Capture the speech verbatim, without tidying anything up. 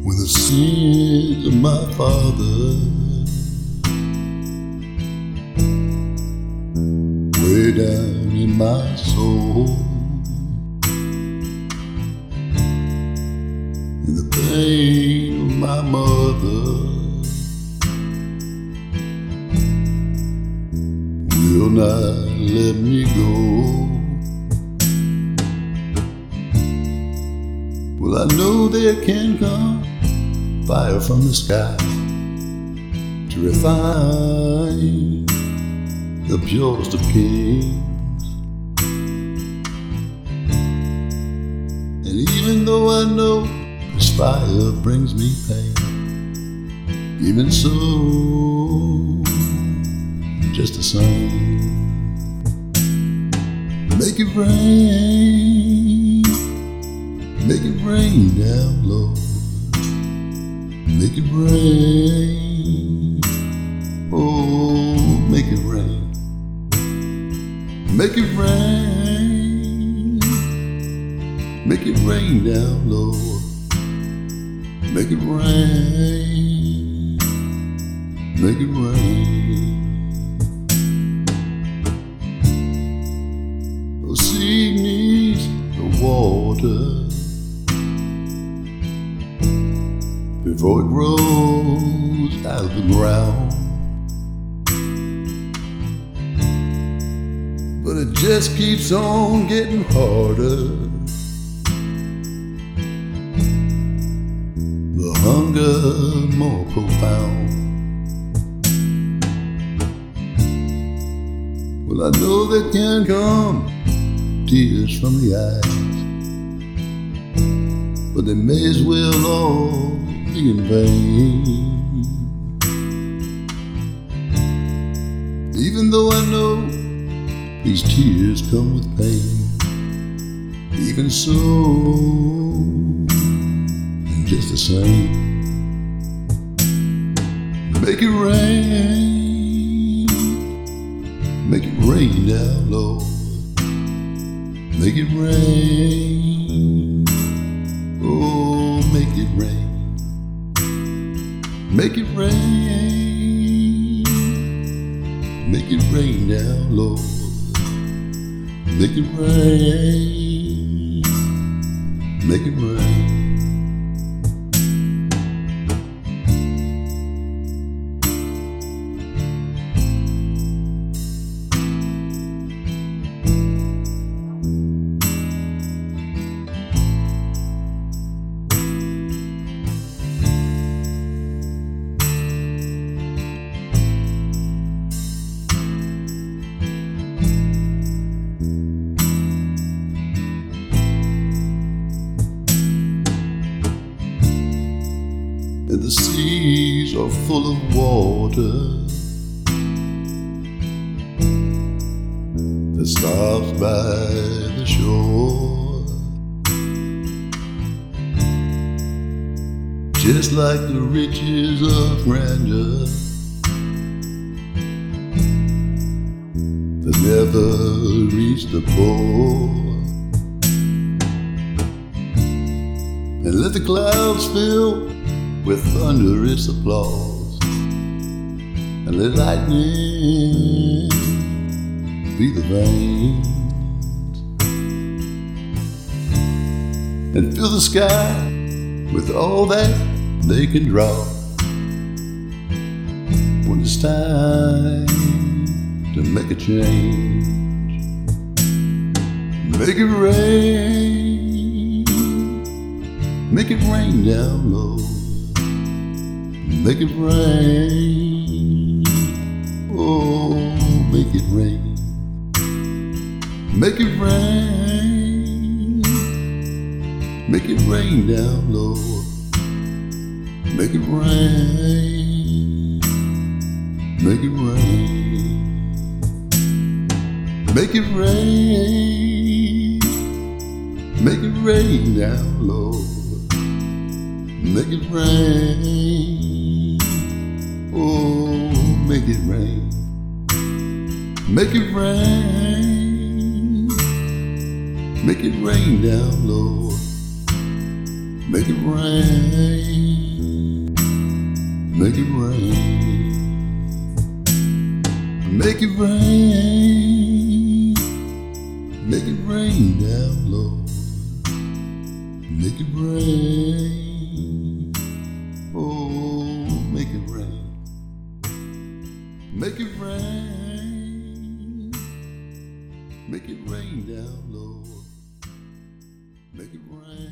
when the sins of my father way down in my soul, and the pain of my mother will not let me go. Well, I know there can come fire from the sky to refine the purest of kings. And even though I know this fire brings me pain, even so, just the same, make it rain, make it rain down, Lord, make it rain, oh, make it rain, make it rain, make it rain down, Lord, make it rain, make it rain. The seed needs the water before it grows out of the ground, but it just keeps on getting harder. The hunger more profound. Well, I know there can come tears from the eyes, but they may as well all be in vain. Even though I know these tears come with pain, even so, and just the same, make it rain, make it rain down, Lord, make it rain, oh, make it rain, make it rain, make it rain down, Lord, make it rain, make it rain. And the seas are full of water that stops by the shore, just like the riches of grandeur that never reach the poor. And let the clouds fill with thunderous applause, and let lightning be the veins, and fill the sky with all that they can draw when it's time to make a change. Make it rain, make it rain down, Lord, make it rain, oh, make it rain, make it rain, make it rain down, Lord, make it rain, make it rain, make it rain, make it rain down, Lord, make it rain, oh, make it rain, make it rain, make it rain down, Lord, make it rain. Make it rain. Make it rain. Make it rain down, Lord. Make it rain. Oh, make it rain. Make it rain. Make it rain down, Lord. Make it rain.